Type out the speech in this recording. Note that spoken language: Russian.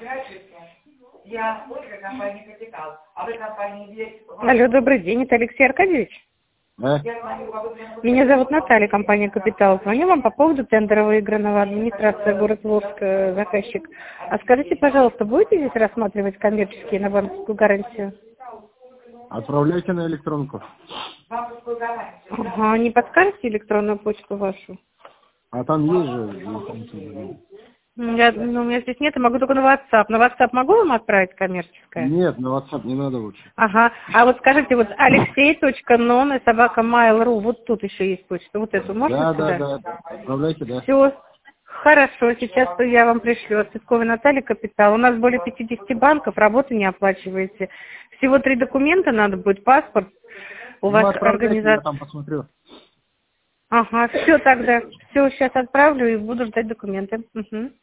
Я Ольга, компания «Капитал». А вы компания «Дверь». Алло, добрый день, это Алексей Аркадьевич? Да? Меня зовут Наталья, компания «Капитал». Звоню вам по поводу тендера выигранного, администрация город Волжск, заказчик. А скажите, пожалуйста, будете здесь рассматривать коммерческие на банковскую гарантию? Отправляйте на электронку. Ага, не подскажете электронную почту вашу? А там есть же... У меня здесь нет, я могу только на WhatsApp. На WhatsApp могу вам отправить коммерческое? Нет, на WhatsApp не надо лучше. Ага. А вот скажите, вот alexey.non@mail.ru, вот тут еще есть почта. Вот эту можно сюда? Да. Отправляйте, да. Все. Хорошо, сейчас я вам пришлю от Цветковой Натальи «Капитал». У нас более 50 банков, работу не оплачиваете. Всего 3 документа надо будет, паспорт. У вас организация... Я там посмотрю. Ага, все тогда. Все, сейчас отправлю и буду ждать документы. Угу.